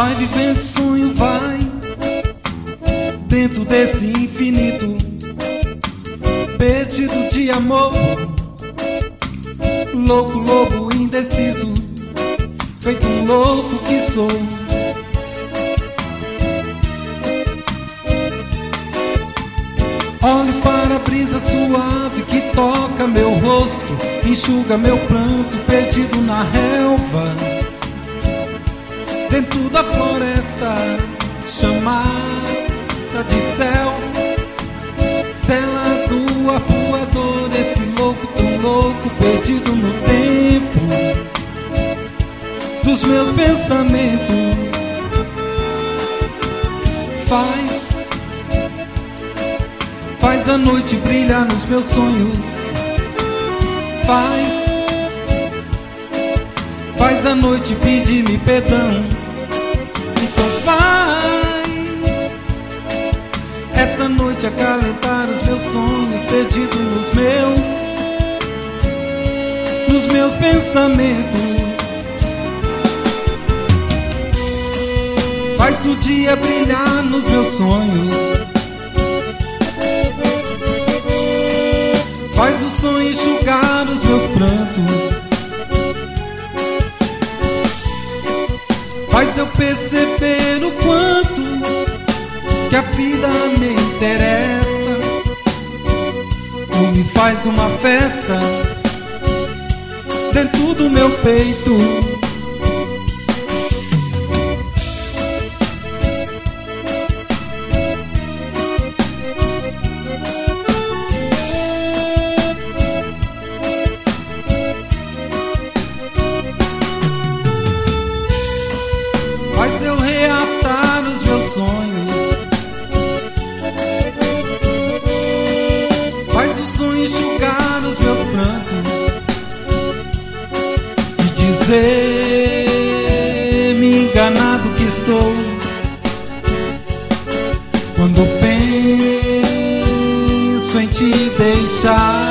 Vai vivendo sonho, vai dentro desse infinito, perdido de amor, louco, lobo indeciso, feito um louco que sou. Olho para a brisa suave que toca meu rosto, enxuga meu pranto perdido na relva, dentro da floresta chamada de céu, selado arpoador, esse louco tão louco perdido no tempo dos meus pensamentos. Faz a noite brilhar nos meus sonhos. Faz a noite pedir-me perdão. Então faz essa noite acalentar os meus sonhos perdidos nos meus pensamentos. Faz o dia brilhar nos meus sonhos. Faz o sonho enxugar os meus prantos. Faz eu perceber o quanto que a vida me interessa. Ou me faz uma festa dentro do meu peito. Faz eu reatar os meus sonhos. Faz o sonho enxugar os meus prantos e dizer-me enganado que estou quando penso em te deixar.